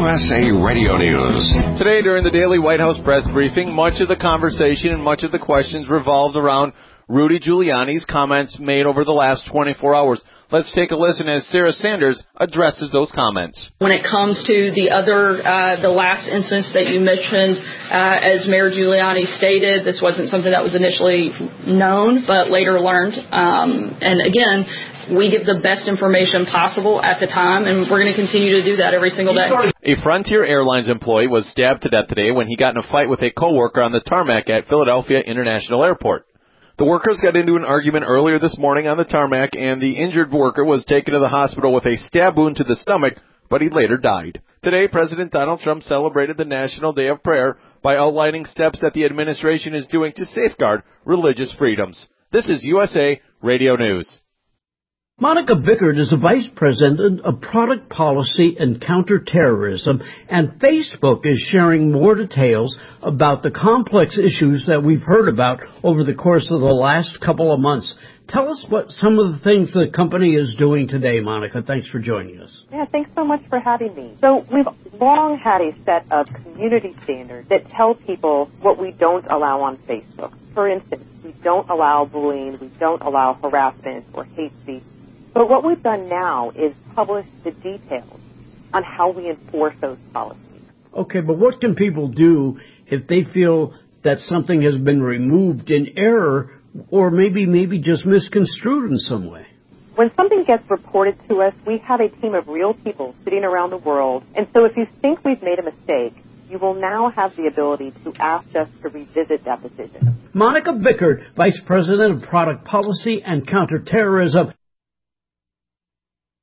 USA Radio News. Today, during the daily White House press briefing, much of the conversation and much of the questions revolved around Rudy Giuliani's comments made over the last 24 hours. Let's take a listen as Sarah Sanders addresses those comments. When it comes to the last instance that you mentioned, as Mayor Giuliani stated, this wasn't something that was initially known, but later learned. And again, we give the best information possible at the time, and we're going to continue to do that every single day. A Frontier Airlines employee was stabbed to death today when he got in a fight with a coworker on the tarmac at Philadelphia International Airport. The workers got into an argument earlier this morning on the tarmac, and the injured worker was taken to the hospital with a stab wound to the stomach, but he later died. Today, President Donald Trump celebrated the National Day of Prayer by outlining steps that the administration is doing to safeguard religious freedoms. This is USA Radio News. Monica Bickert is the Vice President of Product Policy and Counterterrorism, and Facebook is sharing more details about the complex issues that we've heard about over the course of the last couple of months. Tell us what some of the things the company is doing today, Monica. Thanks for joining us. Yeah, thanks so much for having me. So we've long had a set of community standards that tell people what we don't allow on Facebook. For instance, we don't allow bullying, we don't allow harassment or hate speech. But what we've done now is publish the details on how we enforce those policies. Okay, but what can people do if they feel that something has been removed in error or maybe just misconstrued in some way? When something gets reported to us, we have a team of real people sitting around the world. And so if you think we've made a mistake, you will now have the ability to ask us to revisit that decision. Monica Bickert, Vice President of Product Policy and Counterterrorism.